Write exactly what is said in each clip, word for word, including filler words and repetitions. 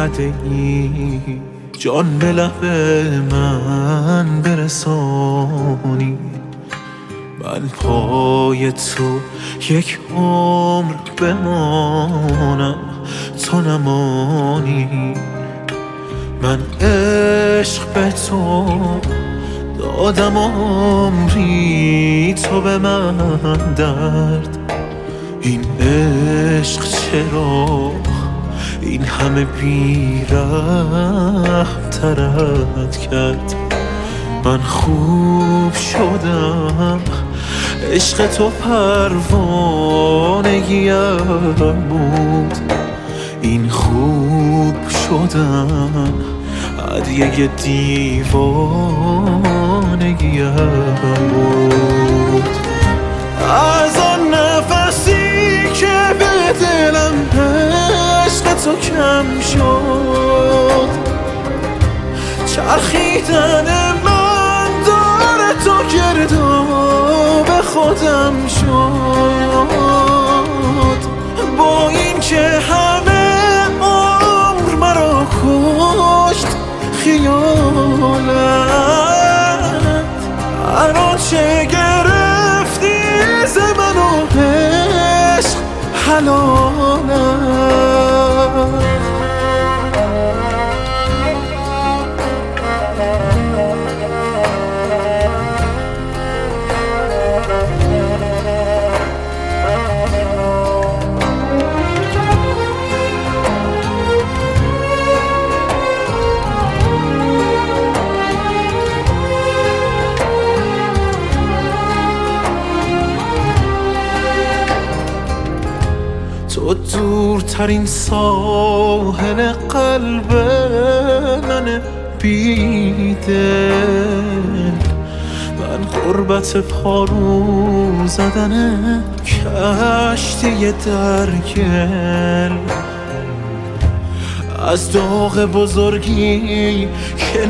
اومده ای جان به لب من برسانی. من پای تو یک عمر بمانم تو نمانی. من عشق به تو دادم عمری تو به من درد. این عشق چرا این همه بی‌رحم ترت کرد؟ من خوب شدم عشق تو پروانگیم بود. این خوب شدن هدیه دیوانگیم بود. از آن نفسی که به دلم عشق تو کم شد، چرخیدن من داره تو گرداب خودم شد. با این که همه عمر مرا کشت خیالت، الان چه گرفتی ز من و عشق حلالت. تو دورترین ساحل قلب من بیدل، من غربت پارو زدن کشتی در گل. از داغ بزرگی که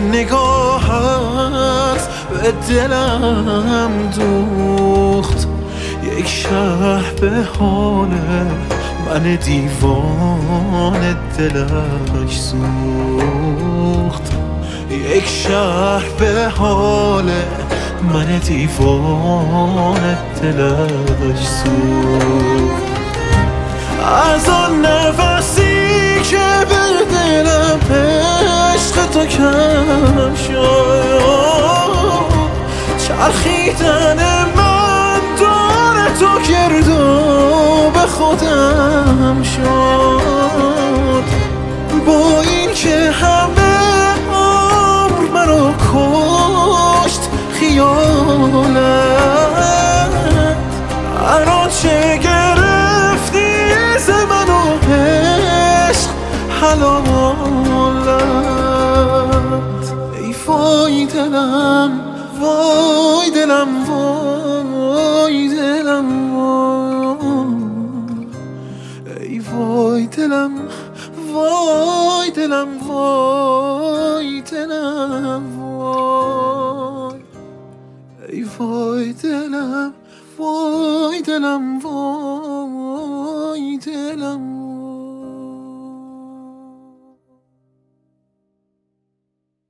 نگاهت به دلم دوخت، یک شهر به حال من دیوان دلش سوخت. یک شهر به حال من دیوان دلش سوخت. از آن نفسی که به دلم عشق تو کم شد، چرخیدن من داره تو گرداب خودم شد. با این که همه عمر مرا کشت خیالت، الان چه گرفتی ز من و عشق حلالت. ای وای دلم وای دلم وای دلم وای، ای وای دلم وای دلم وای دلم وای، ای وای دلم وای دلم وای دلم